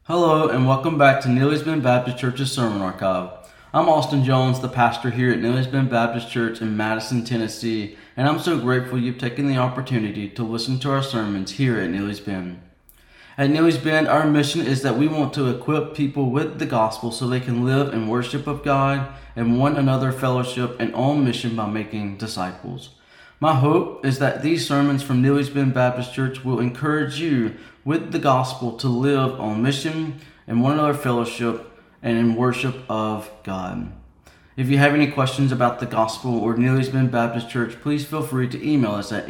Hello and welcome back to Neely's Bend Baptist Church's Sermon Archive. I'm Austin Jones, the pastor here at Neely's Bend Baptist Church in Madison, Tennessee, and I'm so grateful you've taken the opportunity to listen to our sermons here at Neely's Bend. At Neely's Bend, our mission is that we want to equip people with the gospel so they can live in worship of God and one another fellowship and on mission by making disciples. My hope is that these sermons from Neely's Bend Baptist Church will encourage you with the gospel to live on mission and one another fellowship and in worship of God. If you have any questions about the gospel or Neely's Bend Baptist Church, please feel free to email us at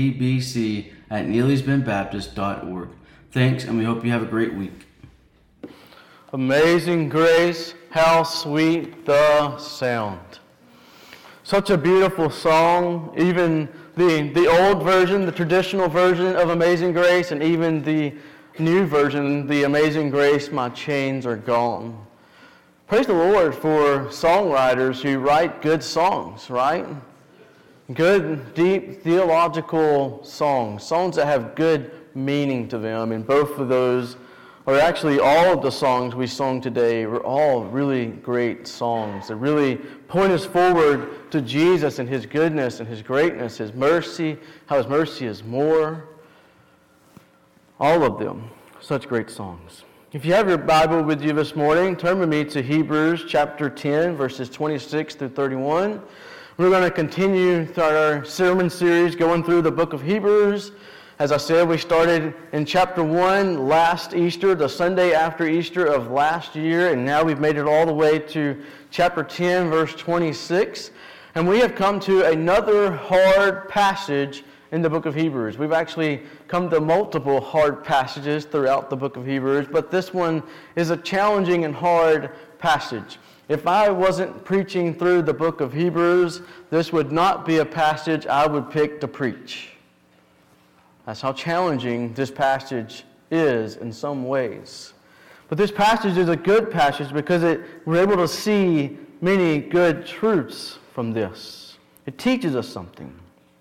nbbc@neelysbendbaptist.org. Thanks, and we hope you have a great week. Amazing grace, how sweet the sound. Such a beautiful song, even the old version, the traditional version of Amazing Grace, and even the new version, the Amazing Grace, My Chains Are Gone. Praise the Lord for songwriters who write good songs, right? Good, deep, theological songs that have good meaning to them, and both of those, or actually all of the songs we sung today, were all really great songs that really point us forward to Jesus and His goodness and His greatness, His mercy, how His mercy is more. All of them, such great songs. If you have your Bible with you this morning, turn with me to Hebrews chapter 10, verses 26 through 31. We're going to continue our sermon series going through the book of Hebrews. As I said, we started in chapter 1 last Easter, the Sunday after Easter of last year, and now we've made it all the way to chapter 10, verse 26. And we have come to another hard passage in the book of Hebrews. We've actually come to multiple hard passages throughout the book of Hebrews, but this one is a challenging and hard passage. If I wasn't preaching through the book of Hebrews, this would not be a passage I would pick to preach. That's how challenging this passage is in some ways. But this passage is a good passage because we're able to see many good truths from this. It teaches us something.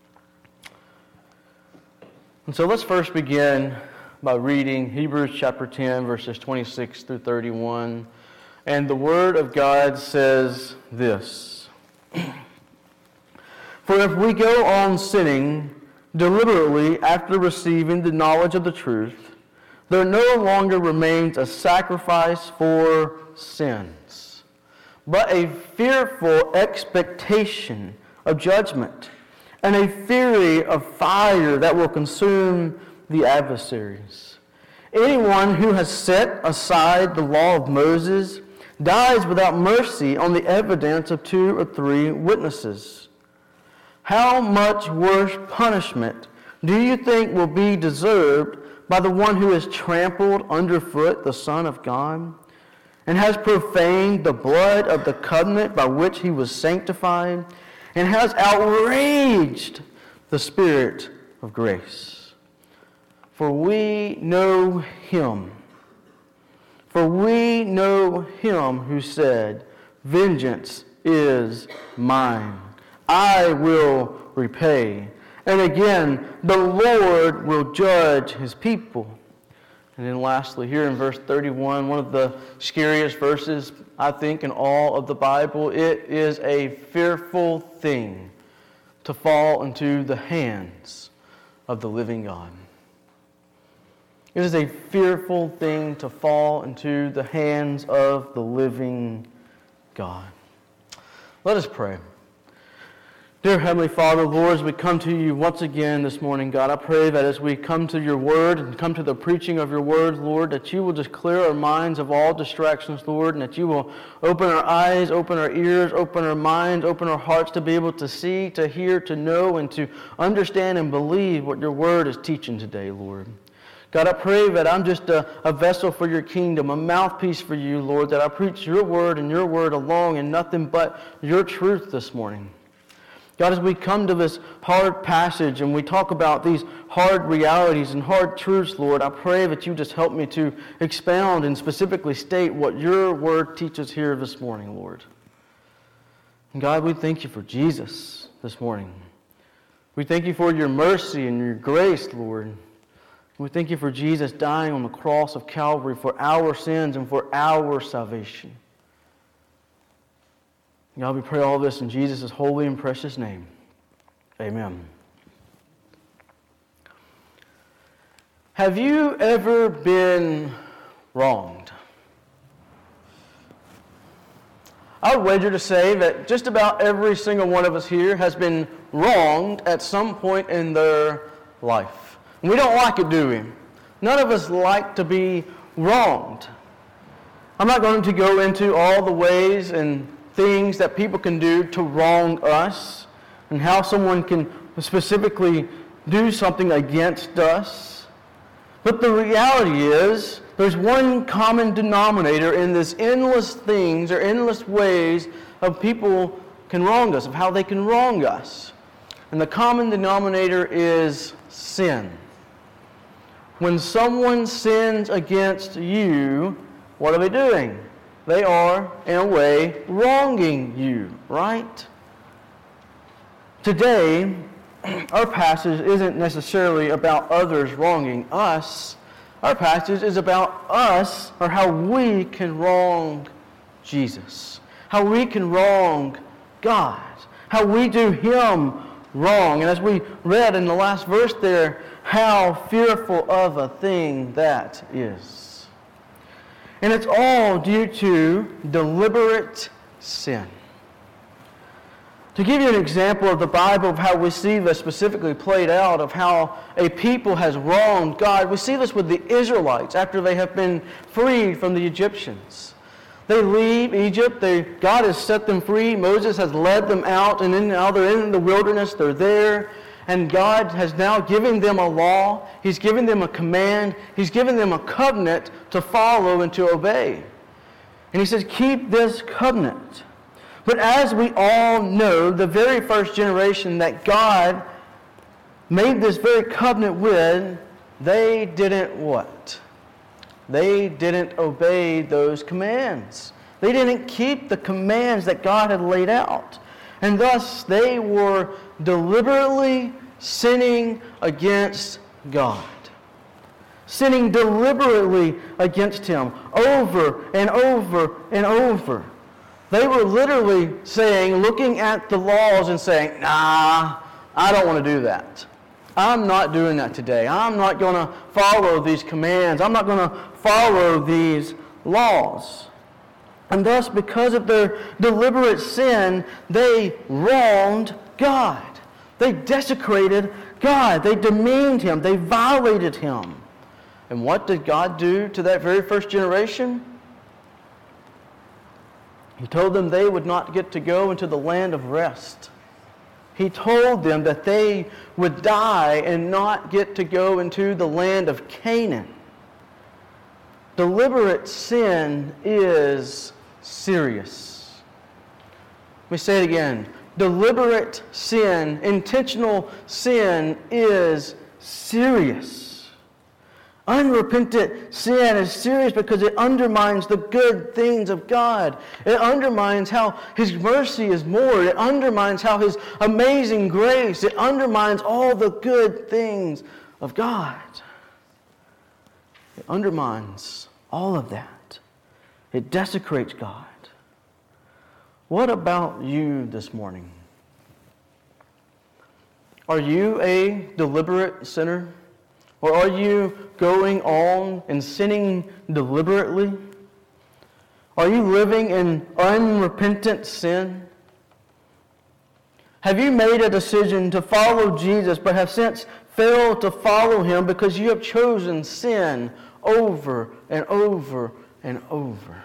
And so let's first begin by reading Hebrews chapter 10, verses 26 through 31. And the Word of God says this: For if we go on sinning deliberately after receiving the knowledge of the truth, there no longer remains a sacrifice for sins, but a fearful expectation of judgment and a fury of fire that will consume the adversaries. Anyone who has set aside the law of Moses dies without mercy on the evidence of 2 or 3 witnesses. How much worse punishment do you think will be deserved by the one who has trampled underfoot the Son of God and has profaned the blood of the covenant by which he was sanctified and has outraged the Spirit of grace? For we know him who said, "Vengeance is mine. I will repay." And again, the Lord will judge his people. And then lastly, here in verse 31, one of the scariest verses, I think, in all of the Bible, it is a fearful thing to fall into the hands of the living God. It is a fearful thing to fall into the hands of the living God. Let us pray. Dear Heavenly Father, Lord, as we come to you once again this morning, God, I pray that as we come to your word and come to the preaching of your word, Lord, that you will just clear our minds of all distractions, Lord, and that you will open our eyes, open our ears, open our minds, open our hearts to be able to see, to hear, to know, and to understand and believe what your word is teaching today, Lord. God, I pray that I'm just a vessel for your kingdom, a mouthpiece for you, Lord, that I preach your word and your word alone and nothing but your truth this morning. God, as we come to this hard passage and we talk about these hard realities and hard truths, Lord, I pray that you just help me to expound and specifically state what your word teaches here this morning, Lord. And God, we thank you for Jesus this morning. We thank you for your mercy and your grace, Lord. We thank you for Jesus dying on the cross of Calvary for our sins and for our salvation. God, we pray all this in Jesus' holy and precious name. Amen. Have you ever been wronged? I would wager to say that just about every single one of us here has been wronged at some point in their life. And we don't like it, do we? None of us like to be wronged. I'm not going to go into all the ways and things that people can do to wrong us and how someone can specifically do something against us. But the reality is, there's one common denominator in this endless things or endless ways of people can wrong us, of how they can wrong us. And the common denominator is sin. When someone sins against you, what are they doing? They are, in a way, wronging you, right? Today, our passage isn't necessarily about others wronging us. Our passage is about us, or how we can wrong Jesus. How we can wrong God. How we do Him wrong. And as we read in the last verse there, how fearful of a thing that is. And it's all due to deliberate sin. To give you an example of the Bible of how we see this specifically played out, of how a people has wronged God, we see this with the Israelites after they have been freed from the Egyptians. They leave Egypt, God has set them free, Moses has led them out, and now they're in the wilderness, they're there, and God has now given them a law, He's given them a command, He's given them a covenant to follow and to obey. And He says, keep this covenant. But as we all know, the very first generation that God made this very covenant with, they didn't what? They didn't obey those commands. They didn't keep the commands that God had laid out. And thus they were deliberately sinning against God. Sinning deliberately against Him over and over and over. They were literally saying, looking at the laws and saying, nah, I don't want to do that. I'm not doing that today. I'm not going to follow these commands. I'm not going to follow these laws. And thus, because of their deliberate sin, they wronged God. They desecrated God. They demeaned Him. They violated Him. And what did God do to that very first generation? He told them they would not get to go into the land of rest. He told them that they would die and not get to go into the land of Canaan. Deliberate sin is serious. Let me say it again. Deliberate sin, intentional sin is serious. Unrepentant sin is serious because it undermines the good things of God. It undermines how His mercy is more. It undermines how His amazing grace. It undermines all the good things of God. It undermines all of that. It desecrates God. What about you this morning? Are you a deliberate sinner? Or are you going on and sinning deliberately? Are you living in unrepentant sin? Have you made a decision to follow Jesus but have since failed to follow Him because you have chosen sin over and over and over?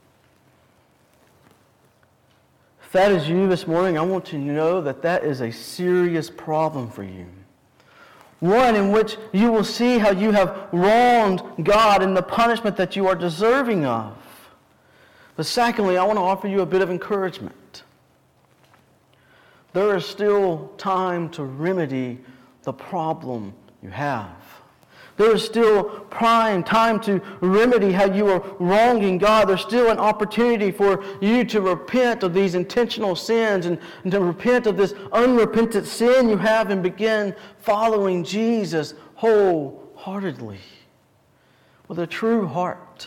If that is you this morning, I want you to know that that is a serious problem for you. One in which you will see how you have wronged God and the punishment that you are deserving of. But secondly, I want to offer you a bit of encouragement. There is still time to remedy the problem you have. There is still prime time to remedy how you are wronging God. There's still an opportunity for you to repent of these intentional sins and to repent of this unrepentant sin you have and begin following Jesus wholeheartedly. wholeheartedly, with a true heart.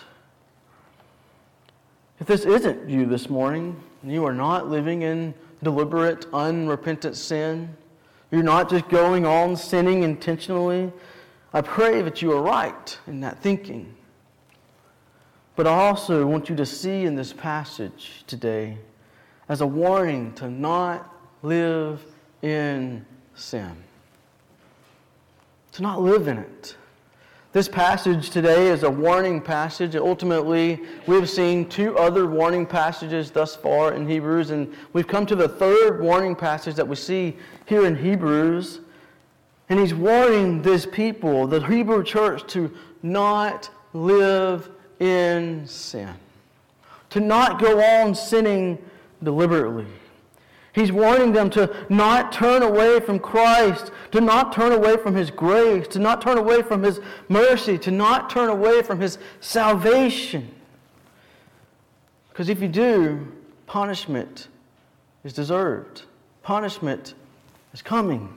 If this isn't you this morning, and you are not living in deliberate, unrepentant sin, you're not just going on sinning intentionally, I pray that you are right in that thinking. But I also want you to see in this passage today as a warning to not live in sin. To not live in it. This passage today is a warning passage. Ultimately, we've seen two other warning passages thus far in Hebrews, and we've come to the third warning passage that we see here in Hebrews. And he's warning this people, the Hebrew church, to not live in sin. To not go on sinning deliberately. He's warning them to not turn away from Christ, to not turn away from His grace, to not turn away from His mercy, to not turn away from His salvation. Because if you do, punishment is deserved. Punishment is coming.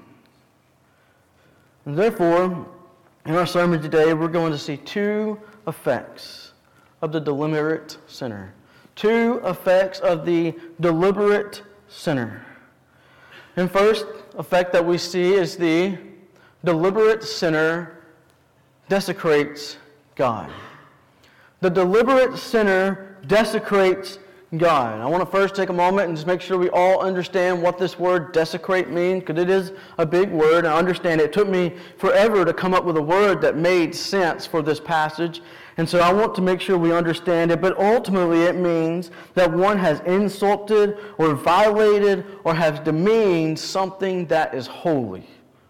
And therefore, in our sermon today, we're going to see two effects of the deliberate sinner. Two effects of the deliberate sinner. And first effect that we see is the deliberate sinner desecrates God. The deliberate sinner desecrates God. I want to first take a moment and just make sure we all understand what this word desecrate means, because it is a big word. I understand it took me forever to come up with a word that made sense for this passage. And so I want to make sure we understand it, but ultimately it means that one has insulted or violated or has demeaned something that is holy.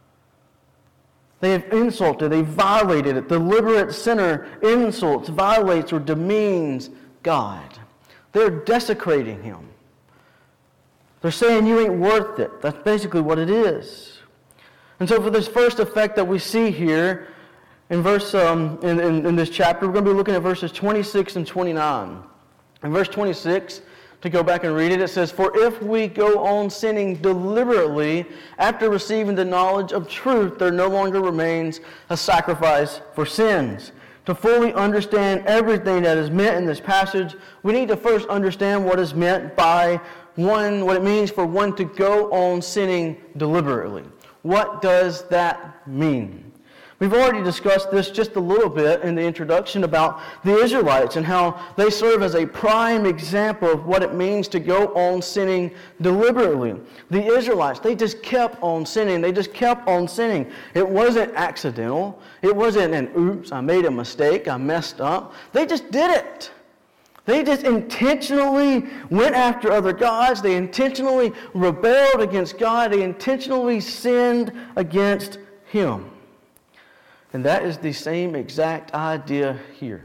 They have insulted, they violated it. The deliberate sinner insults, violates, or demeans God. They're desecrating Him. They're saying you ain't worth it. That's basically what it is. And so for this first effect that we see here, in this chapter, we're going to be looking at verses 26 and 29. In verse 26, to go back and read it, it says, "For if we go on sinning deliberately after receiving the knowledge of truth, there no longer remains a sacrifice for sins." To fully understand everything that is meant in this passage, we need to first understand what is meant by what it means for one to go on sinning deliberately. What does that mean? We've already discussed this just a little bit in the introduction about the Israelites and how they serve as a prime example of what it means to go on sinning deliberately. The Israelites, they just kept on sinning. They just kept on sinning. It wasn't accidental. It wasn't an oops, I made a mistake, I messed up. They just did it. They just intentionally went after other gods. They intentionally rebelled against God. They intentionally sinned against Him. And that is the same exact idea here.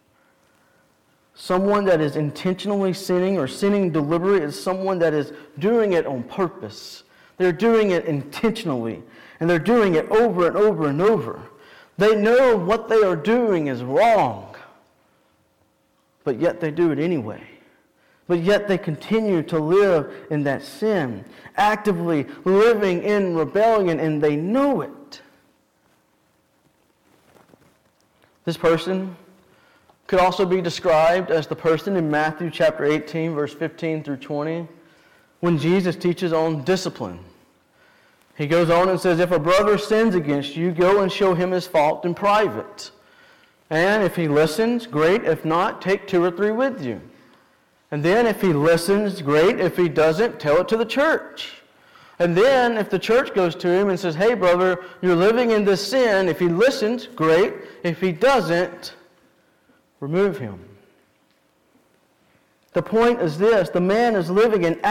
Someone that is intentionally sinning or sinning deliberately is someone that is doing it on purpose. They're doing it intentionally. And they're doing it over and over and over. They know what they are doing is wrong. But yet they do it anyway. But yet they continue to live in that sin. Actively living in rebellion, and they know it. This person could also be described as the person in Matthew chapter 18, verse 15 through 20, when Jesus teaches on discipline. He goes on and says, "If a brother sins against you, go and show him his fault in private. And if he listens, great. If not, take 2 or 3 with you. And then if he listens, great. If he doesn't, tell it to the church. And then if the church goes to him and says, hey, brother, you're living in this sin. If he listens, great. If he doesn't, remove him." The point is this. The man is living in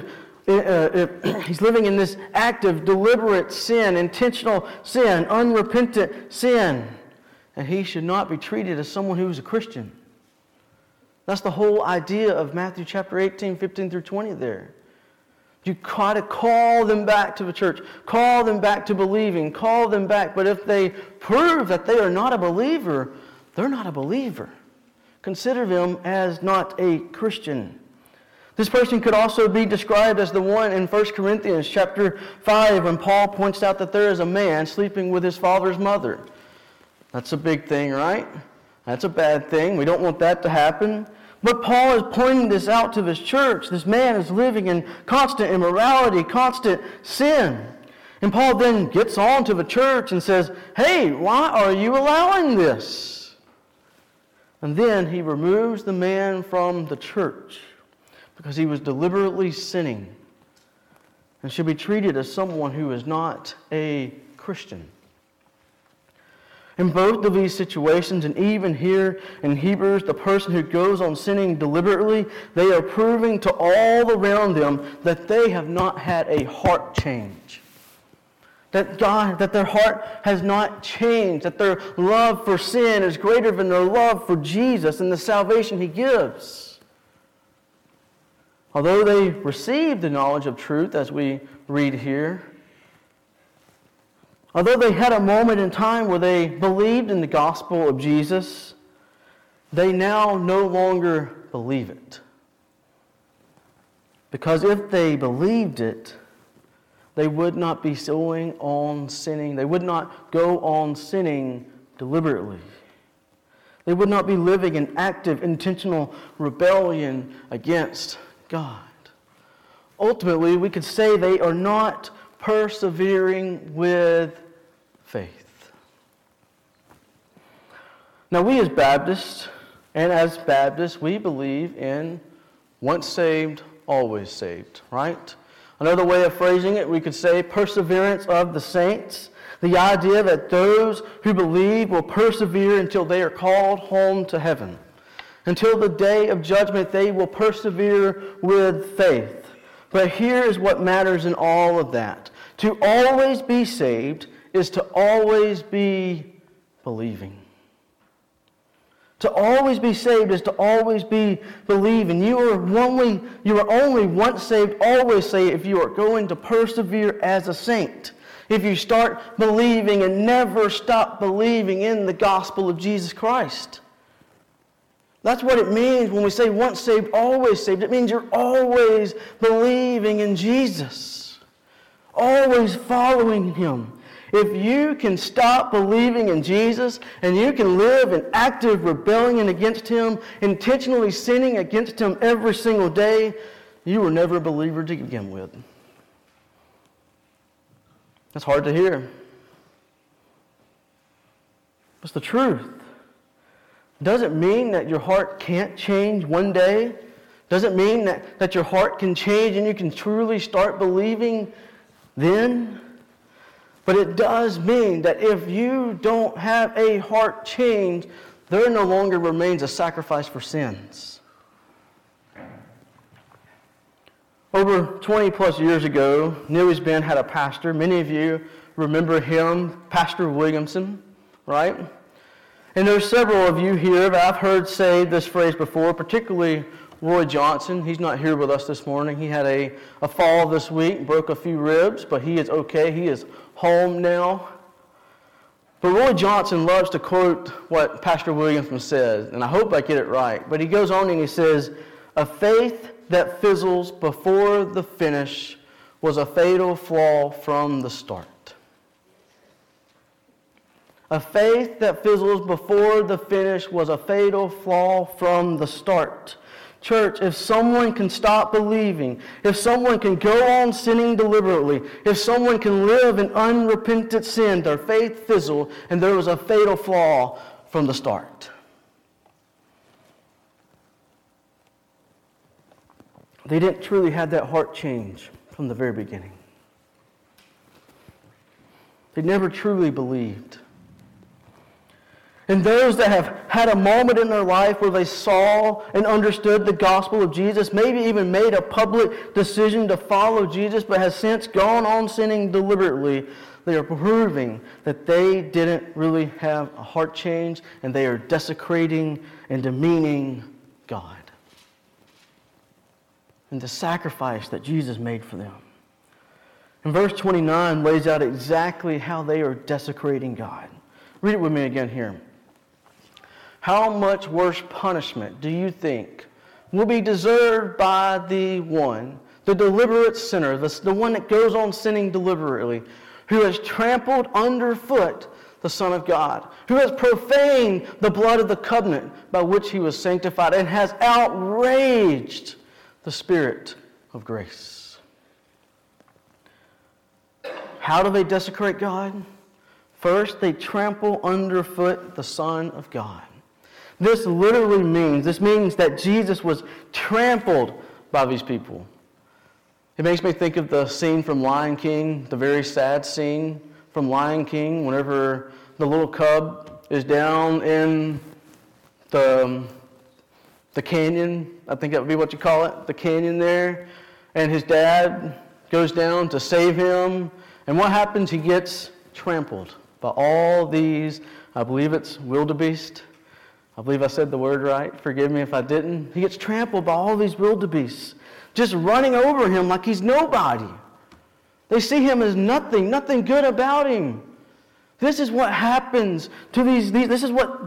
he's living in this active, deliberate sin, intentional sin, unrepentant sin. And he should not be treated as someone who is a Christian. That's the whole idea of Matthew chapter 18, 15 through 20 there. You try to call them back to the church, call them back to believing, call them back. But if they prove that they are not a believer, they're not a believer. Consider them as not a Christian. This person could also be described as the one in 1 Corinthians chapter 5 when Paul points out that there is a man sleeping with his father's mother. That's a big thing, right? That's a bad thing. We don't want that to happen. But Paul is pointing this out to this church. This man is living in constant immorality, constant sin. And Paul then gets on to the church and says, hey, why are you allowing this? And then he removes the man from the church because he was deliberately sinning and should be treated as someone who is not a Christian. In both of these situations, and even here in Hebrews, the person who goes on sinning deliberately, they are proving to all around them that they have not had a heart change. That their heart has not changed, that their love for sin is greater than their love for Jesus and the salvation He gives. Although they received the knowledge of truth, as we read here, although they had a moment in time where they believed in the gospel of Jesus, they now no longer believe it. Because if they believed it, they would not be going on sinning. They would not go on sinning deliberately. They would not be living in active, intentional rebellion against God. Ultimately, we could say they are not persevering with faith. Now, we as Baptists, we believe in once saved, always saved, right? Another way of phrasing it, we could say perseverance of the saints. The idea that those who believe will persevere until they are called home to heaven. Until the day of judgment, they will persevere with faith. But here is what matters in all of that. To always be saved is to always be believing. To always be saved is to always be believing. You are only once saved, always saved if you are going to persevere as a saint. If you start believing and never stop believing in the gospel of Jesus Christ. That's what it means when we say once saved, always saved. It means you're always believing in Jesus. Always following Him. If you can stop believing in Jesus and you can live in active rebellion against Him, intentionally sinning against Him every single day, you were never a believer to begin with. That's hard to hear. It's the truth. Does it mean that your heart can't change one day? Does it mean that your heart can change and you can truly start believing then? But it does mean that if you don't have a heart change, there no longer remains a sacrifice for sins. Over 20 plus years ago, New East Bend had a pastor. Many of you remember him, Pastor Williamson, right? And there's several of you here that I've heard say this phrase before, particularly Roy Johnson. He's not here with us this morning. He had a fall this week, broke a few ribs, but he is okay. He is home now. But Roy Johnson loves to quote what Pastor Williamson says, and I hope I get it right. But he goes on and he says, "A faith that fizzles before the finish was a fatal flaw from the start." A faith that fizzles before the finish was a fatal flaw from the start. Church, if someone can stop believing, if someone can go on sinning deliberately, if someone can live in unrepentant sin, their faith fizzled, and there was a fatal flaw from the start. They didn't truly have that heart change from the very beginning. They never truly believed. And those that have had a moment in their life where they saw and understood the gospel of Jesus, maybe even made a public decision to follow Jesus, but has since gone on sinning deliberately, they are proving that they didn't really have a heart change, and they are desecrating and demeaning God and the sacrifice that Jesus made for them. And verse 29 lays out exactly how they are desecrating God. Read it with me again here. How much worse punishment do you think will be deserved by the one, the deliberate sinner, the one that goes on sinning deliberately, who has trampled underfoot the the Son of God, who has profaned the blood of the covenant by which he was sanctified, and has outraged the Spirit of grace. How do they desecrate God? First, they trample underfoot the Son of God. This means that Jesus was trampled by these people. It makes me think of the scene from Lion King, the very sad scene from Lion King, whenever the little cub is down in the canyon, I think that would be what you call it, the canyon there, and his dad goes down to save him, and what happens? He gets trampled by all these, I believe it's wildebeest. I believe I said the word right. Forgive me if I didn't. He gets trampled by all these wildebeest, just running over him like he's nobody. They see him as nothing good about him. This is what happens to these that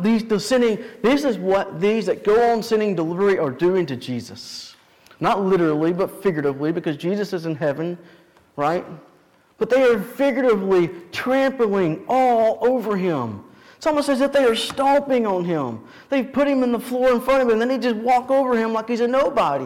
go on sinning deliberately are doing to Jesus. Not literally, but figuratively, because Jesus is in heaven, right? But they are figuratively trampling all over him. It's almost as if they are stomping on him. They put him in the floor in front of him, and then they just walk over him like he's a nobody.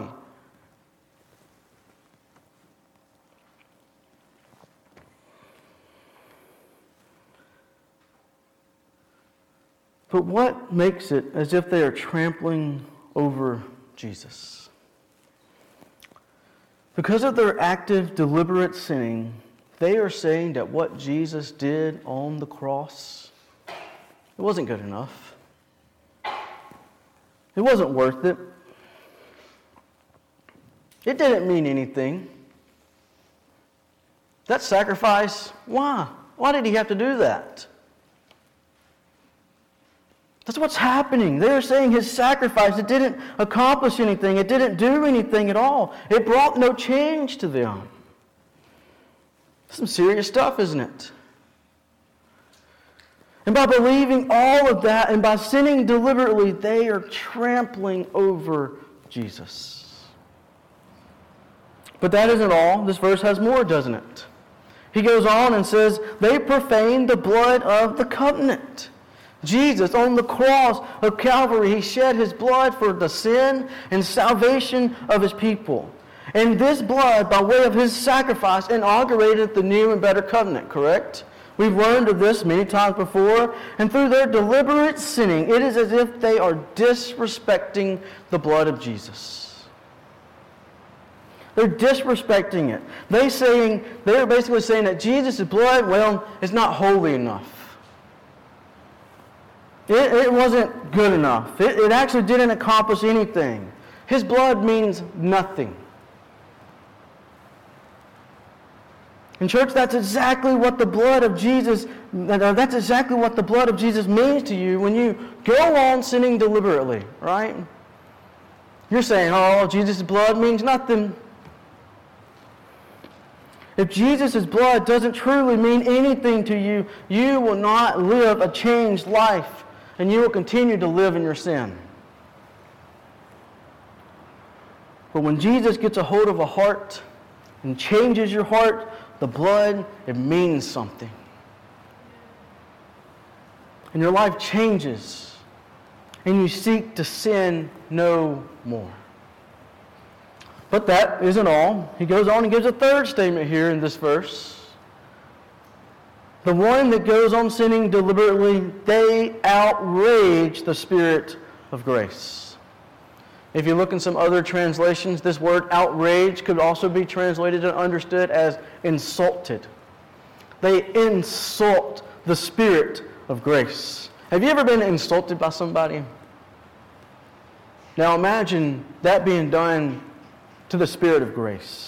But what makes it as if they are trampling over Jesus? Because of their active, deliberate sinning, they are saying that what Jesus did on the cross, it wasn't good enough. It wasn't worth it. It didn't mean anything. That sacrifice, why? Why did he have to do that? That's what's happening. They're saying his sacrifice, it didn't accomplish anything. It didn't do anything at all. It brought no change to them. Some serious stuff, isn't it? And by believing all of that and by sinning deliberately, they are trampling over Jesus. But that isn't all. This verse has more, doesn't it? He goes on and says, they profane the blood of the covenant. Jesus, on the cross of Calvary, he shed his blood for the sin and salvation of his people. And this blood, by way of his sacrifice, inaugurated the new and better covenant, correct? We've learned of this many times before. And through their deliberate sinning, it is as if they are disrespecting the blood of Jesus. They're disrespecting it. They're basically saying that Jesus' blood, well, is not holy enough. It wasn't good enough. It actually didn't accomplish anything. His blood means nothing. In church, that's exactly what the blood of Jesus means to you when you go on sinning deliberately, right? You're saying, oh, Jesus' blood means nothing. If Jesus' blood doesn't truly mean anything to you, you will not live a changed life. And you will continue to live in your sin. But when Jesus gets a hold of a heart and changes your heart, the blood, it means something. And your life changes. And you seek to sin no more. But that isn't all. He goes on and gives a third statement here in this verse. The one that goes on sinning deliberately, they outrage the Spirit of grace. If you look in some other translations, this word outrage could also be translated and understood as insulted. They insult the Spirit of grace. Have you ever been insulted by somebody? Now imagine that being done to the Spirit of grace.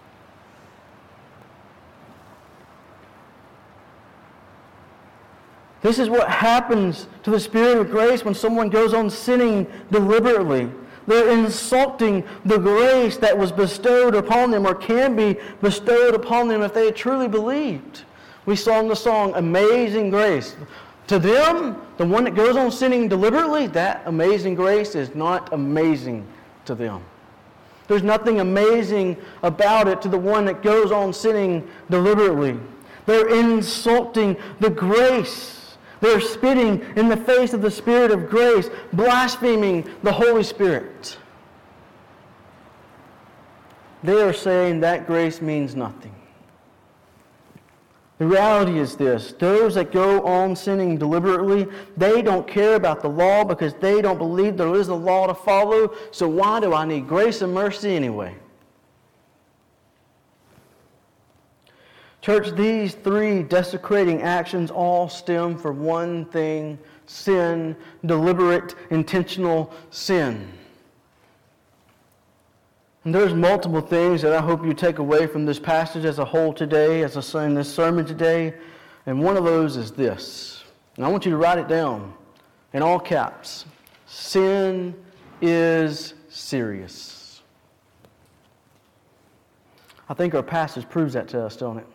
This is what happens to the Spirit of grace when someone goes on sinning deliberately. They're insulting the grace that was bestowed upon them or can be bestowed upon them if they had truly believed. We sang the song, Amazing Grace. To them, the one that goes on sinning deliberately, that amazing grace is not amazing to them. There's nothing amazing about it to the one that goes on sinning deliberately. They're insulting the grace They're spitting in the face of the Spirit of grace, blaspheming the Holy Spirit. They are saying that grace means nothing. The reality is this: those that go on sinning deliberately, they don't care about the law because they don't believe there is a law to follow. So why do I need grace and mercy anyway? Church, these three desecrating actions all stem from one thing: sin, deliberate, intentional sin. And there's multiple things that I hope you take away from this passage as a whole today, in this sermon today. And one of those is this. And I want you to write it down in all caps. Sin is serious. I think our passage proves that to us, don't it?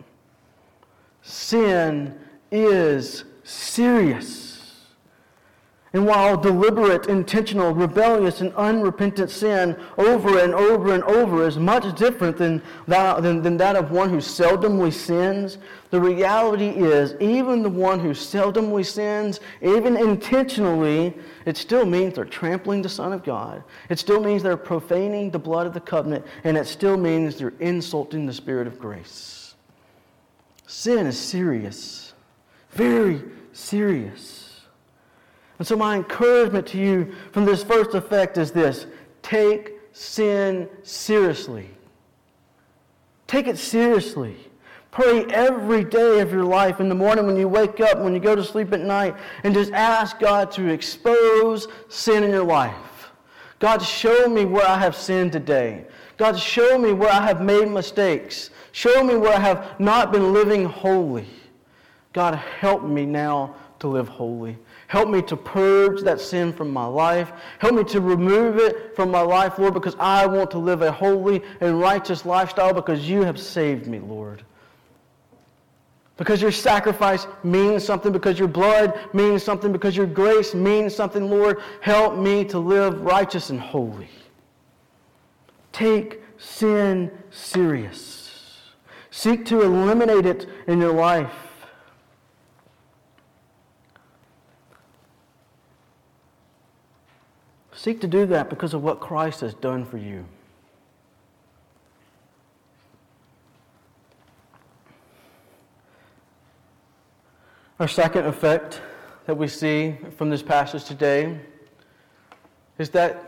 Sin is serious. And while deliberate, intentional, rebellious, and unrepentant sin over and over and over is much different than that of one who seldomly sins, the reality is, even the one who seldomly sins, even intentionally, it still means they're trampling the Son of God. It still means they're profaning the blood of the covenant, and it still means they're insulting the Spirit of grace. Sin is serious, very serious. And so my encouragement to you from this first effect is this: take sin seriously. Take it seriously. Pray every day of your life, in the morning when you wake up, when you go to sleep at night, and just ask God to expose sin in your life. God, show me where I have sinned today. God, show me where I have made mistakes. Show me where I have not been living holy. God, help me now to live holy. Help me to purge that sin from my life. Help me to remove it from my life, Lord, because I want to live a holy and righteous lifestyle because you have saved me, Lord. Because your sacrifice means something, because your blood means something, because your grace means something, Lord. Help me to live righteous and holy. Take sin serious. Seek to eliminate it in your life. Seek to do that because of what Christ has done for you. Our second effect that we see from this passage today is that,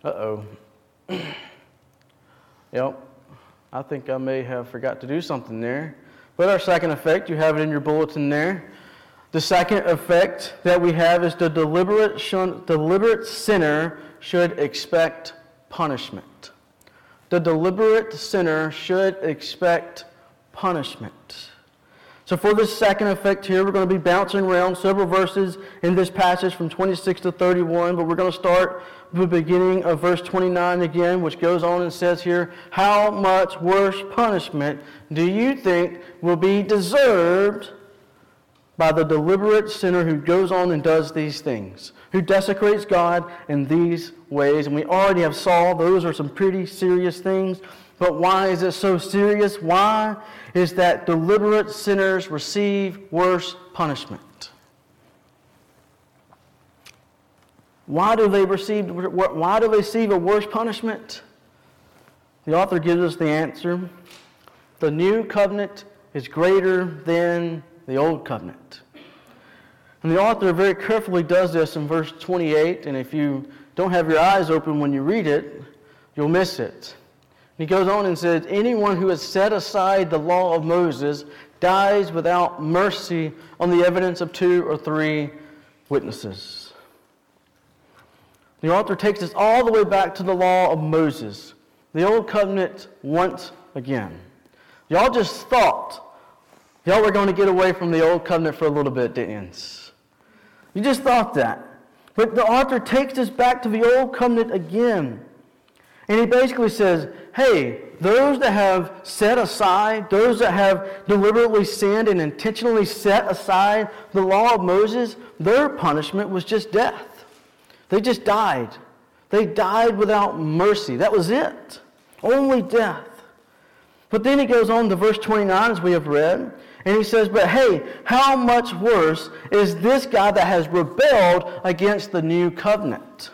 Yep, I think I may have forgot to do something there. But our second effect, you have it in your bulletin there. The second effect that we have is the deliberate sinner should expect punishment. The deliberate sinner should expect punishment. So for this second effect here, we're going to be bouncing around several verses in this passage from 26 to 31, but we're going to start the beginning of verse 29 again, which goes on and says here, how much worse punishment do you think will be deserved by the deliberate sinner who goes on and does these things, who desecrates God in these ways? And we already have saw those are some pretty serious things. But why is it so serious? Why is that deliberate sinners receive worse punishment? Why do they receive a worse punishment? The author gives us the answer. The new covenant is greater than the old covenant. And the author very carefully does this in verse 28, and if you don't have your eyes open when you read it, you'll miss it. He goes on and says, anyone who has set aside the law of Moses dies without mercy on the evidence of 2 or 3 witnesses. The author takes us all the way back to the law of Moses, the old covenant once again. Y'all just thought y'all were going to get away from the old covenant for a little bit, didn't you? You just thought that. But the author takes us back to the old covenant again. And he basically says, hey, those that have set aside, those that have deliberately sinned and intentionally set aside the law of Moses, their punishment was just death. They just died. They died without mercy. That was it. Only death. But then he goes on to verse 29, as we have read, And he says, but hey, how much worse is this guy that has rebelled against the new covenant?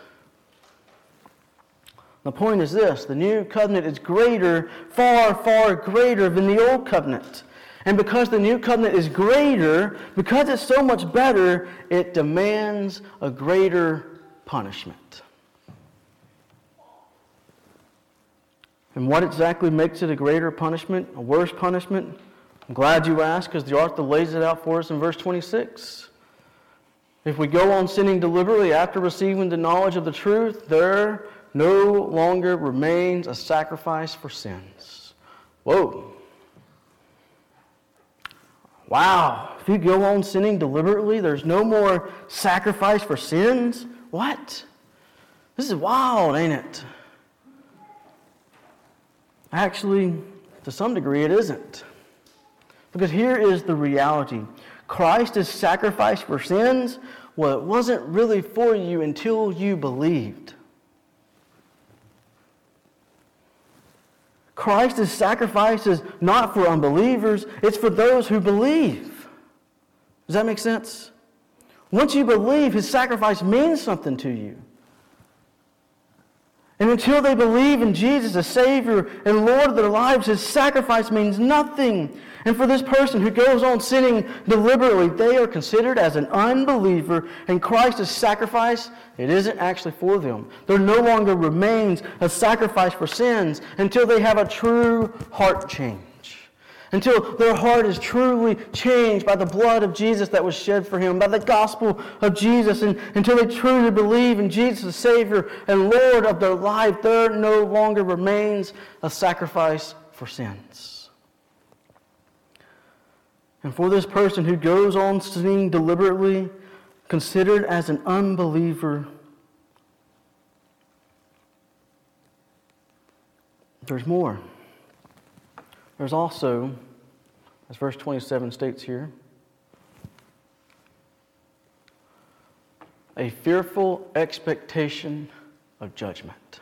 The point is this: the new covenant is greater, far, far greater than the old covenant. And because the new covenant is greater, because it's so much better, it demands a greater punishment. And what exactly makes it a greater punishment, a worse punishment? I'm glad you asked, because the author lays it out for us in verse 26. If we go on sinning deliberately after receiving the knowledge of the truth, there no longer remains a sacrifice for sins. Whoa. Wow. If you go on sinning deliberately, there's no more sacrifice for sins? What? This is wild, ain't it? Actually, to some degree, it isn't. Because here is the reality. Christ's sacrifice for sins, well, it wasn't really for you until you believed. Christ's sacrifice is not for unbelievers, it's for those who believe. Does that make sense? Once you believe, His sacrifice means something to you. And until they believe in Jesus as Savior and Lord of their lives, His sacrifice means nothing. And for this person who goes on sinning deliberately, they are considered as an unbeliever, and Christ's sacrifice, it isn't actually for them. There no longer remains a sacrifice for sins until they have a true heart change. Until their heart is truly changed by the blood of Jesus that was shed for him, by the gospel of Jesus, and until they truly believe in Jesus as Savior and Lord of their life, there no longer remains a sacrifice for sins. And for this person who goes on sinning deliberately, considered as an unbeliever, there's more. There's also, as verse 27 states here, a fearful expectation of judgment.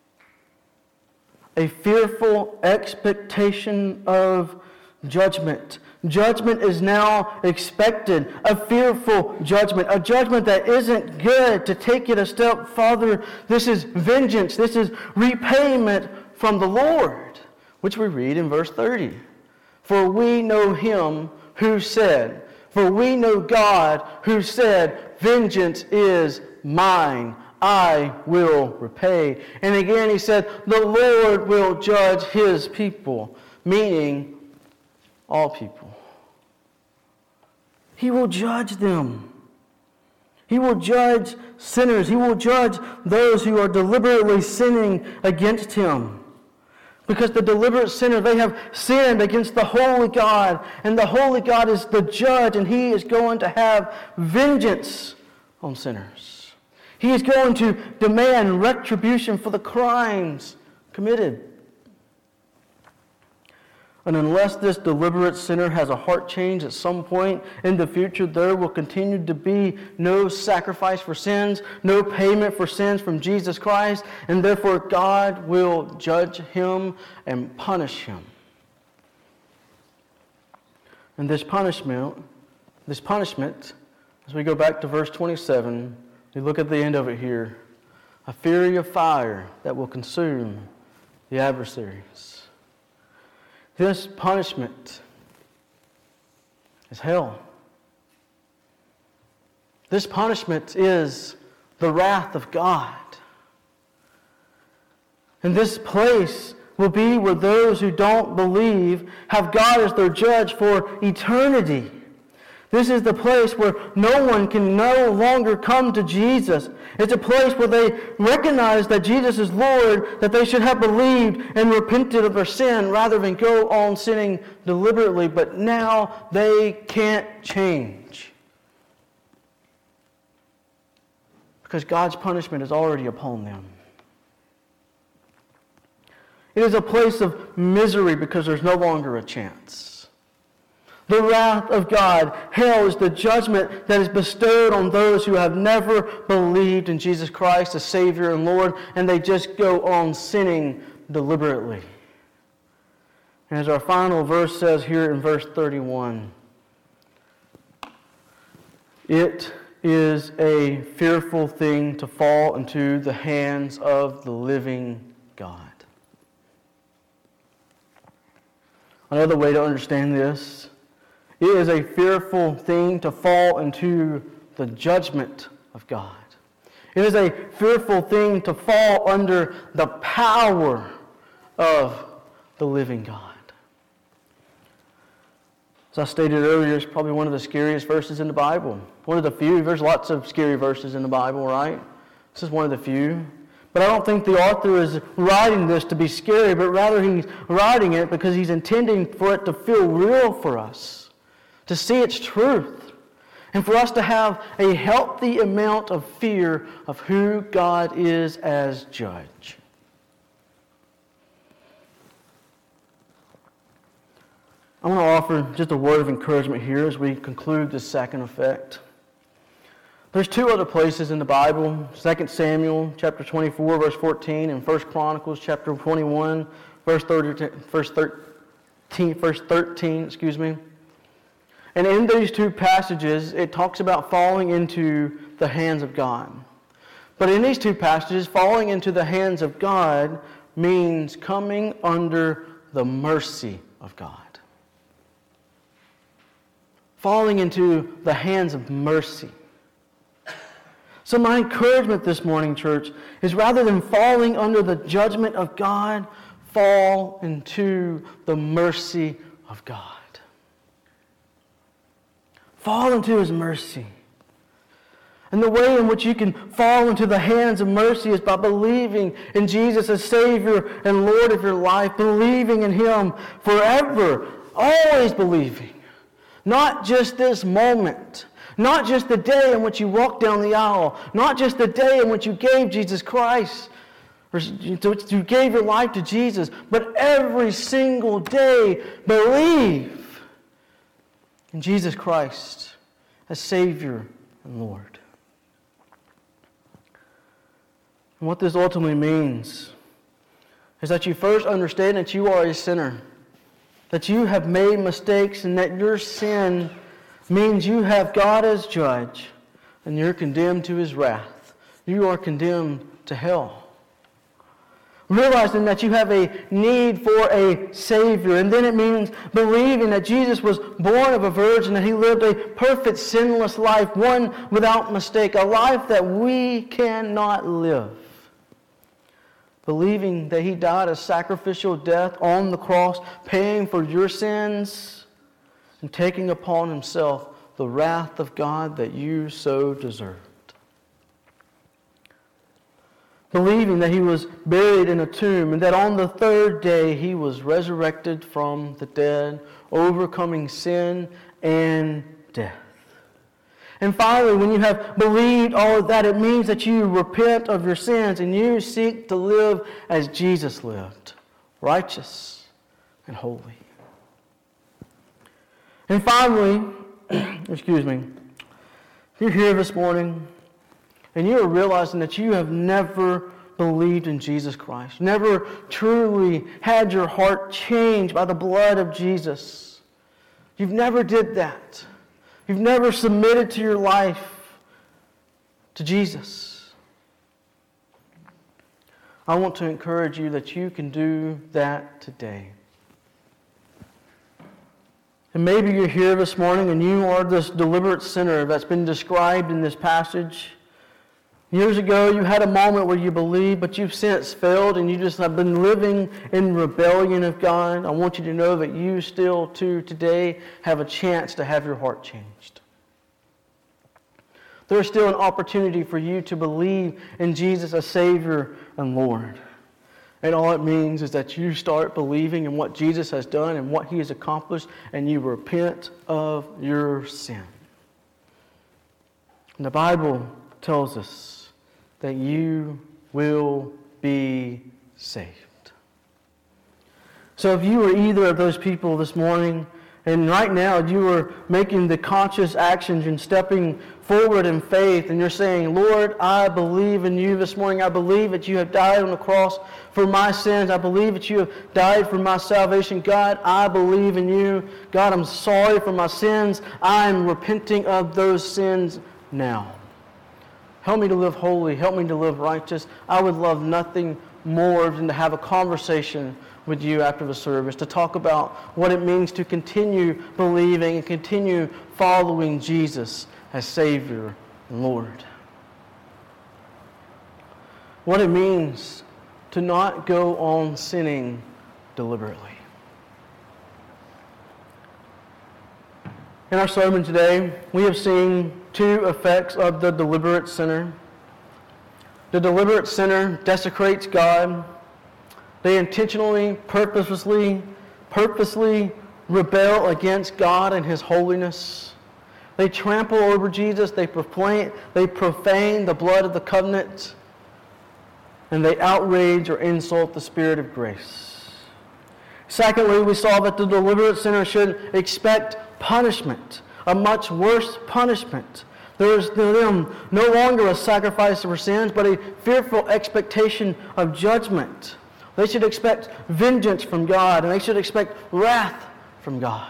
A fearful expectation of judgment. Judgment is now expected, a fearful judgment, a judgment that isn't good. To take it a step further, this is vengeance, this is repayment from the Lord, which we read in verse 30. For we know Him who said, for we know God who said, vengeance is mine, I will repay. And again he said, the Lord will judge His people, meaning all people. He will judge them. He will judge sinners. He will judge those who are deliberately sinning against Him. Because the deliberate sinner, they have sinned against the holy God. And the holy God is the judge, and He is going to have vengeance on sinners. He is going to demand retribution for the crimes committed. And unless this deliberate sinner has a heart change at some point in the future, there will continue to be no sacrifice for sins, no payment for sins from Jesus Christ, and therefore God will judge him and punish him. And this punishment, as we go back to verse 27, we look at the end of it here, a fury of fire that will consume the adversaries. This punishment is hell. This punishment is the wrath of God. And this place will be where those who don't believe have God as their judge for eternity. This is the place where no one can no longer come to Jesus. It's a place where they recognize that Jesus is Lord, that they should have believed and repented of their sin rather than go on sinning deliberately. But now they can't change, because God's punishment is already upon them. It is a place of misery because there's no longer a chance. The wrath of God, hell, is the judgment that is bestowed on those who have never believed in Jesus Christ as Savior and Lord, and they just go on sinning deliberately. And as our final verse says here in verse 31, it is a fearful thing to fall into the hands of the living God. Another way to understand this, it is a fearful thing to fall into the judgment of God. It is a fearful thing to fall under the power of the living God. As I stated earlier, it's probably one of the scariest verses in the Bible. One of the few. There's lots of scary verses in the Bible, right? This is one of the few. But I don't think the author is writing this to be scary, but rather he's writing it because he's intending for it to feel real for us, to see its truth, and for us to have a healthy amount of fear of who God is as judge. I want to offer just a word of encouragement here as we conclude this second effect. There's two other places in the Bible, 2 Samuel chapter 24, verse 14, and 1 Chronicles chapter 21, verse 13. And in these two passages, it talks about falling into the hands of God. But in these two passages, falling into the hands of God means coming under the mercy of God. Falling into the hands of mercy. So my encouragement this morning, church, is rather than falling under the judgment of God, fall into the mercy of God. Fall into His mercy. And the way in which you can fall into the hands of mercy is by believing in Jesus as Savior and Lord of your life, believing in Him forever, always believing. Not just this moment, not just the day in which you walked down the aisle, not just the day in which you gave Jesus Christ, or you gave your life to Jesus, but every single day believe in Jesus Christ as Savior and Lord. And what this ultimately means is that you first understand that you are a sinner, that you have made mistakes, and that your sin means you have God as judge, and you're condemned to His wrath. You are condemned to hell. Realizing that you have a need for a Savior, and then it means believing that Jesus was born of a virgin, that He lived a perfect, sinless life, one without mistake, a life that we cannot live. Believing that He died a sacrificial death on the cross, paying for your sins and taking upon Himself the wrath of God that you so deserved. Believing that He was buried in a tomb and that on the third day He was resurrected from the dead, overcoming sin and death. And finally, when you have believed all of that, it means that you repent of your sins and you seek to live as Jesus lived, righteous and holy. And finally, if you're here this morning and you are realizing that you have never believed in Jesus Christ, never truly had your heart changed by the blood of Jesus, you've never did that. You've never submitted to your life to Jesus. I want to encourage you that you can do that today. And maybe you're here this morning and you are this deliberate sinner that's been described in this passage. Years ago, you had a moment where you believed, but you've since failed and you just have been living in rebellion of God. I want you to know that you still, too, today have a chance to have your heart changed. There's still an opportunity for you to believe in Jesus as Savior and Lord. And all it means is that you start believing in what Jesus has done and what He has accomplished, and you repent of your sin. And the Bible tells us that you will be saved. So if you are either of those people this morning And right now, you are making the conscious actions and stepping forward in faith. And you're saying, Lord, I believe in you this morning. I believe that you have died on the cross for my sins. I believe that you have died for my salvation. God, I believe in you. God, I'm sorry for my sins. I'm repenting of those sins now. Help me to live holy. Help me to live righteous. I would love nothing more than to have a conversation with you after the service, to talk about what it means to continue believing and continue following Jesus as Savior and Lord. What it means to not go on sinning deliberately. In our sermon today, we have seen two effects of the deliberate sinner. The deliberate sinner desecrates God. They intentionally, purposely rebel against God and His holiness. They trample over Jesus. They profane the blood of the covenant. And they outrage or insult the Spirit of grace. Secondly, we saw that the deliberate sinner should expect punishment, a much worse punishment. There is no longer a sacrifice for sins, but a fearful expectation of judgment. They should expect vengeance from God, and they should expect wrath from God.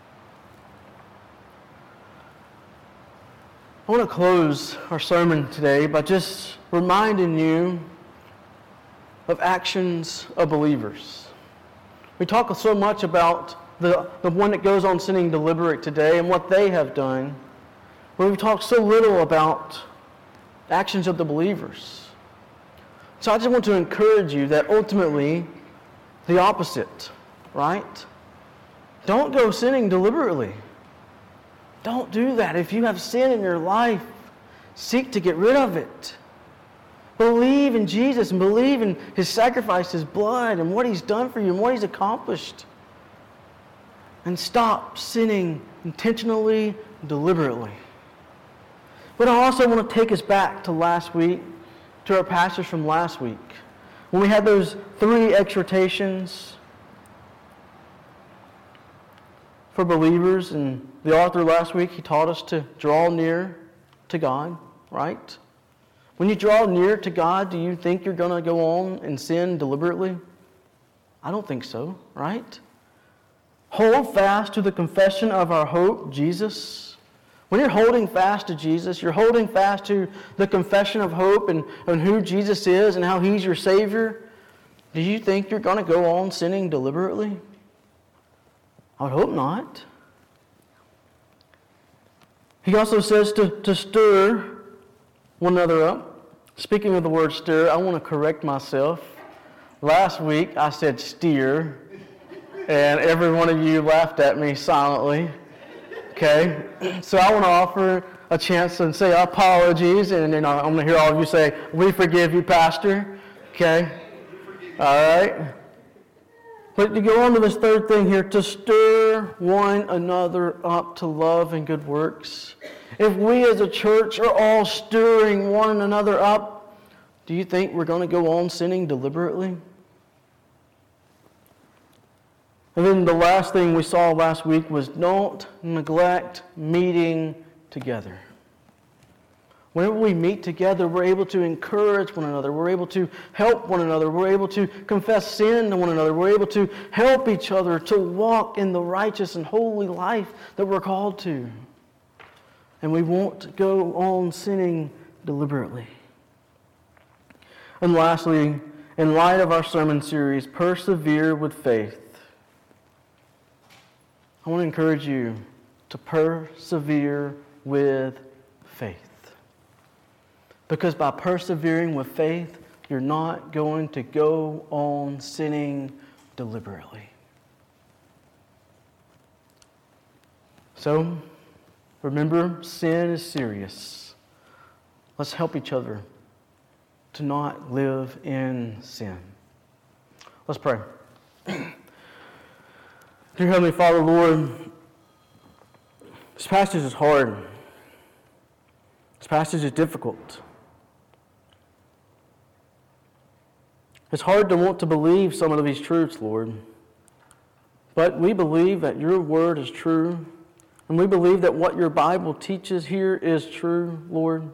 I want to close our sermon today by just reminding you of actions of believers. We talk so much about the one that goes on sinning deliberate today and what they have done, but we talk so little about actions of the believers. So I just want to encourage you that ultimately, the opposite, right? Don't go sinning deliberately. Don't do that. If you have sin in your life, seek to get rid of it. Believe in Jesus and believe in His sacrifice, His blood, and what He's done for you and what He's accomplished. And stop sinning intentionally, deliberately. But I also want to take us back to last week, to our passage from last week, when we had those 3 exhortations for believers. And the author last week, he taught us to draw near to God, right? When you draw near to God, do you think you're going to go on and sin deliberately? I don't think so, right? Hold fast to the confession of our hope, Jesus. When you're holding fast to Jesus, you're holding fast to the confession of hope and who Jesus is and how He's your Savior. Do you think you're going to go on sinning deliberately? I would hope not. He also says to stir one another up. Speaking of the word stir, I want to correct myself. Last week I said steer, and every one of you laughed at me silently. Okay, so I want to offer a chance and say apologies, and then I'm going to hear all of you say, "We forgive you, Pastor." Okay, all right. But to go on to this third thing here, to stir one another up to love and good works. If we as a church are all stirring one another up, do you think we're going to go on sinning deliberately? And then the last thing we saw last week was don't neglect meeting together. Whenever we meet together, we're able to encourage one another. We're able to help one another. We're able to confess sin to one another. We're able to help each other to walk in the righteous and holy life that we're called to. And we won't go on sinning deliberately. And lastly, in light of our sermon series, persevere with faith. I want to encourage you to persevere with faith. Because by persevering with faith, you're not going to go on sinning deliberately. So, remember, sin is serious. Let's help each other to not live in sin. Let's pray. Dear Heavenly Father, Lord, this passage is hard. This passage is difficult. It's hard to want to believe some of these truths, Lord. But we believe that your word is true, and we believe that what your Bible teaches here is true, Lord.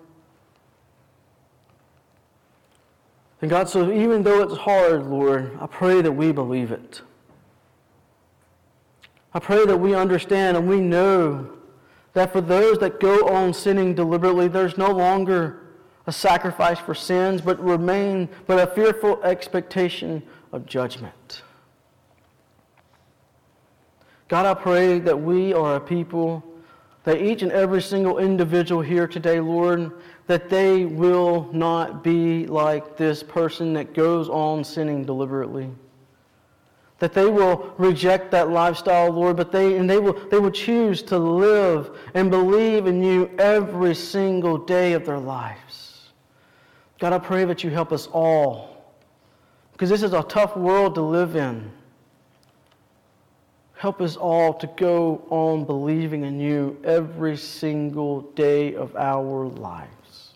And God, so even though it's hard, Lord, I pray that we believe it. I pray that we understand and we know that for those that go on sinning deliberately, there's no longer a sacrifice for sins, but a fearful expectation of judgment. God, I pray that we are a people, that each and every single individual here today, Lord, that they will not be like this person that goes on sinning deliberately. That they will reject that lifestyle, Lord, but they will choose to live and believe in you every single day of their lives. God, I pray that you help us all, because this is a tough world to live in. Help us all to go on believing in you every single day of our lives.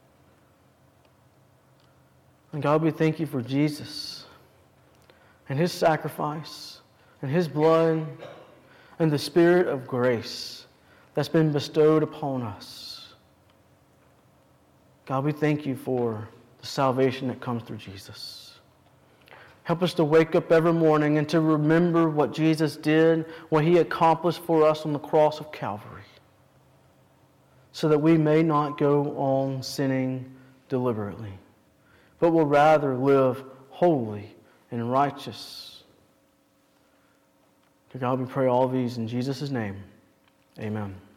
And God, we thank you for Jesus and his sacrifice and his blood and the Spirit of grace that's been bestowed upon us. God, we thank you for the salvation that comes through Jesus. Help us to wake up every morning and to remember what Jesus did, what he accomplished for us on the cross of Calvary, so that we may not go on sinning deliberately, but will rather live holy and righteous. To God we pray all these in Jesus' name. Amen.